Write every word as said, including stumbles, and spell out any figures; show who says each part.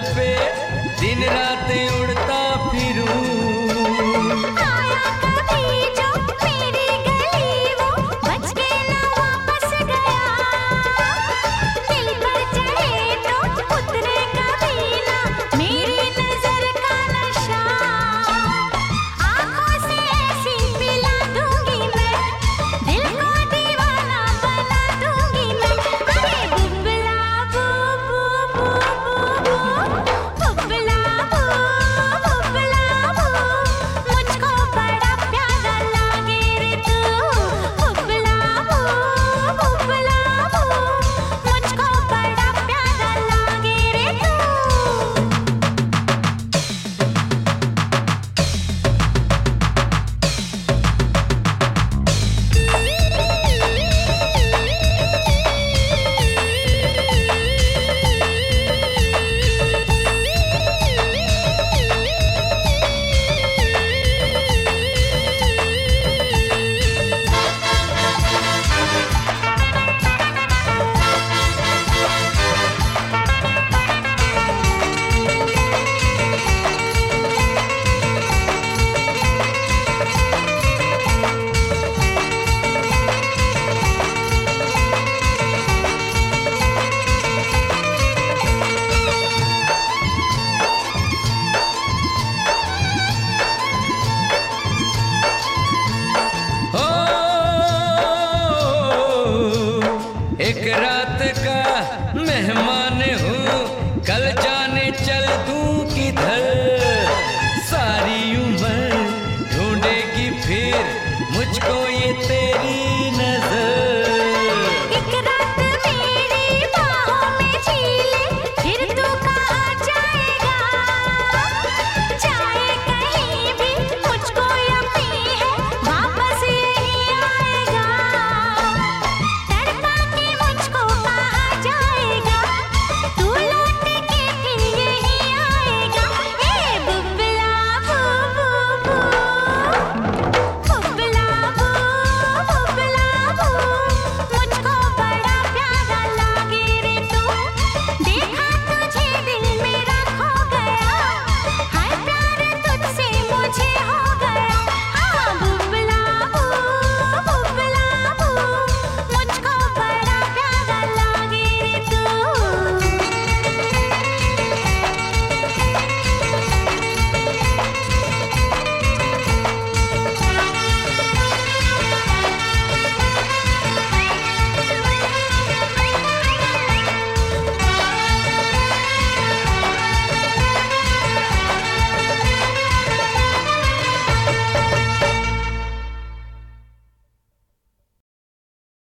Speaker 1: पे दिन रात उड़ता फिरूं।
Speaker 2: आया कभी जो मेरी गली वो बच के ना वापस गया। दिल पर चढ़े तो उतरे कभी ना मेरी नजर का नशा। आँखों से ऐसी पिला दूंगी मैं, दिल को दीवाना बना दूंगी मैं। अरे बुबला बू बू बू बू बुबला बू बुबला बू, मुझको बड़ा प्यारा लागे रे तू। बुबला बू बुबला बू, मुझको बड़ा प्यारा लागे रे तू।
Speaker 1: हो एक रात का मेहमान हूँ, कल जाने चल दूँ किधर। सारी उम्र ढूंढेगी फिर मुझको ये तेरी